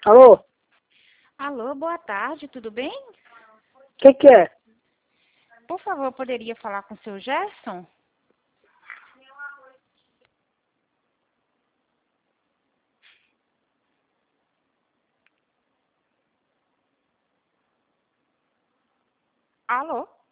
Alô? Alô, boa tarde, tudo bem? Que é? Por favor, poderia falar com o seu Gerson? Alô?